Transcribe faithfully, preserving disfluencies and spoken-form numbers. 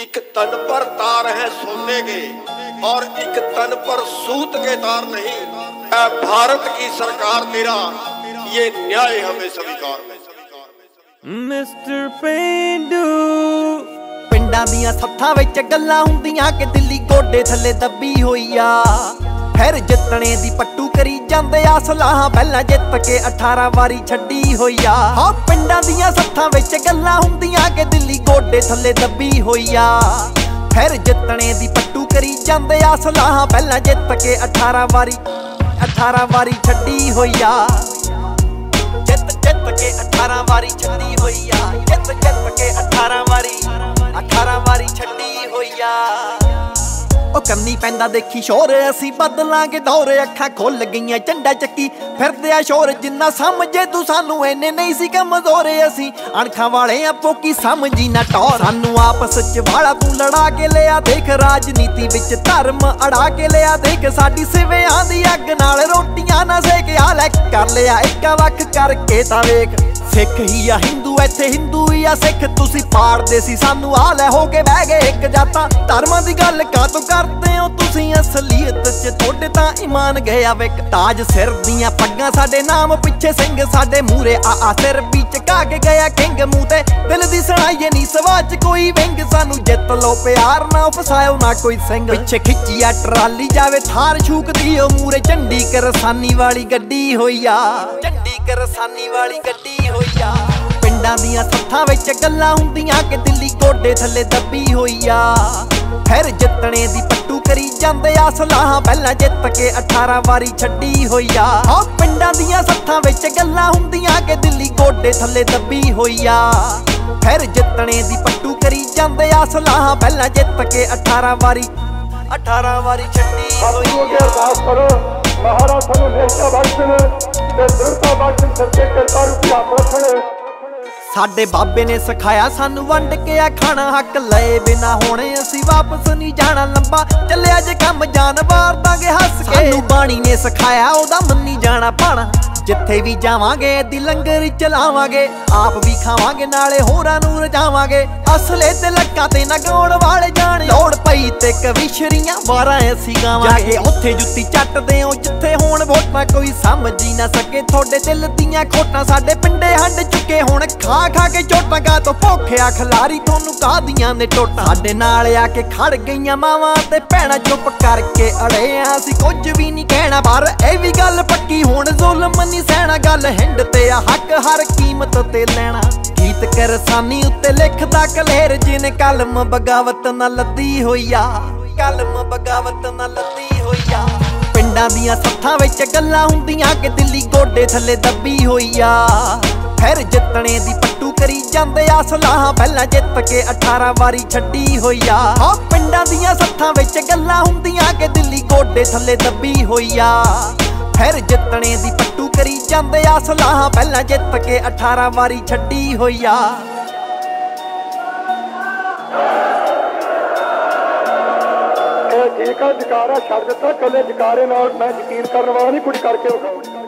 एक तन पर तार है सोने के और एक तन पर सूत के तार नहीं। ऐ भारत की सरकार तेरा ये न्याय हमें स्वीकार है। मिस्टर पेंडू पिंडां दियां सत्थां विच गल्लां हुंदियां कि दिल्ली गोडे थल्ले दब्बी होई आ। फिर जितने दी पट्टू करी जांदे आ सलाहां पहलां जित के अठारह वारी छड्डी होई आ। हां पिंडां दियां सत्थां विच गल्लां हुंदियां कि दिल्ली गोडे थल्ले दब्बी होई आ। फिर जितने दी पट्टू करी जांदे आ सलाहां पहलां जित के अठारह वारी अठारह वारी छड्डी होई आ। जित जित के अठारह वारी छड्डी होई आ। जित जित के अठारह वारी अठारह वारी छड्डी होई आ। ओ करनी पैंदा देखी शोर असी बदलांगे दौर। अखां खुल गईयां झंडा चक्की फिरदे आ शोर। जिन्ना समझे तू सानू इन्ने नहीं सी कमजोर। असी अणखां वाले आ पोकी समझी ना टौर। सानू आपस च वाला तू लड़ा के लिया देख। राजनीति विच धर्म अड़ा के लिया देख। साडी सिवियां दी अग नाल रोटियां ना सेक। आ लै कर लिया इक वख करके तां वेख। सिख ही आ हिंदू इत्थे हिंदू ही आ सिख। तुसी पाड़दे सी सानू आ लै हो के बह गए एक जातां। धर्मां दी गल कातों करदे हो तुसी असलीयत च थोड़े तां ईमान गया विक। ताज सिर दियां पग्गां साडे नाम पिछे सिंह। साडे मूरे आ आ सिर भी चका के गया किंग। मूंह ते दिल दी सुनाइए नी सवाच कोई विंग। सानू जित लो प्यार ना फसायो ना कोई सिंह। पिछे खिच्ची आ ट्राली जावे थार छूकदी ओ। मूरे झंडी करसानी वाली गड्डी होई आ। झंडी करसानी वाली गड्डी होई आ। पिंडां दियां सत्थां विच गल्लां हुंदियां कि दिल्ली गोडे थल्ले दब्बी होई आ। फिर जितने दी पट्टू करी जांदे आ सलाहां पहलां जित के अठारह वारी छड्डी होई आ। हां पिंडां दियां सत्थां विच गल्लां हुंदियां कि दिल्ली गोडे थल्ले दब्बी होई आ। फिर जितने दी पट्टू करी जांदे आ सलाहां पहलां जित के अठारह वारी अठारह वारी छड्डी होई आ। अरदास करो महाराज सानू नेता बख्शण ते दृढ़ता बख्शण सच्चे करतार की हथ रखण। साडे बाबे ने सिखाया सानू वंड के आ खाना। हक लए बिना होने असी वापस नहीं जाना। लंबा चलिया जे कम जान वार दांगे हस के। सानू बाणी ने सिखाया ओदा मन्नी जाना पाना। जिथे भी जावांगे दी लंगर चलावांगे। आप भी खावांगे नाले होरां नूं रजावांगे। असले ते लक्कां ते ना गाउण वाले जाण। लोड़ पई ते कविशरियां वारां असी गावांगे। उत्थे जुत्ती चटदे हो जिथे होण वोटां। कोई समझी ना सके थोड़े दिल दियां खोटां। साडे पिंडे हंड चुके हुण खा खा के चोटां। गा तो भुखे खिलारी थोनू कादियां ने टोटां। साडे नाल आके खड़ गईयां मावां ते भैणां चुप करके अड़े आ। असी कुछ भी नहीं कहना पर ए भी गल पक्की हुण जुल्म नहीं सहना। गल हिंड ते आ हक हर कीमत ते लेना। गीत करसानी उत्ते लिखदा कलेर जिने कलम बगावत ना लद्दी होई आ। कलम बगावत ना लद्दी होई आ। पिंडां दियां सत्थां विच गल्लां हुंदियां कि दिल्ली गोडे थल्ले दब्बी होई आ। फिर जितने दी पट्टू करी जांदे आ सलाहां पहलां जित के अठारह वारी छड्डी होई आ। हां पिंडां दियां सत्थां विच गल्लां हुंदियां कि दिल्ली गोडे थल्ले दब्बी होई आ। फिर जितने दी पट्टू करी जांदे आ सलाहां पहलां जित के अठारह वारी छड्डी होई आ। ਇਹ ਠੀਕ ਆ ਜਕਾਰਾ ਛੱਡ ਦਿੱਤਾ ਕੱਲੇ ਜਕਾਰੇ ਨਾਲ ਮੈਂ ਯਕੀਨ ਕਰਨ ਵਾਲਾ ਨਹੀਂ ਕੁਝ ਕਰਕੇ ਵਿਖਾਉਂ।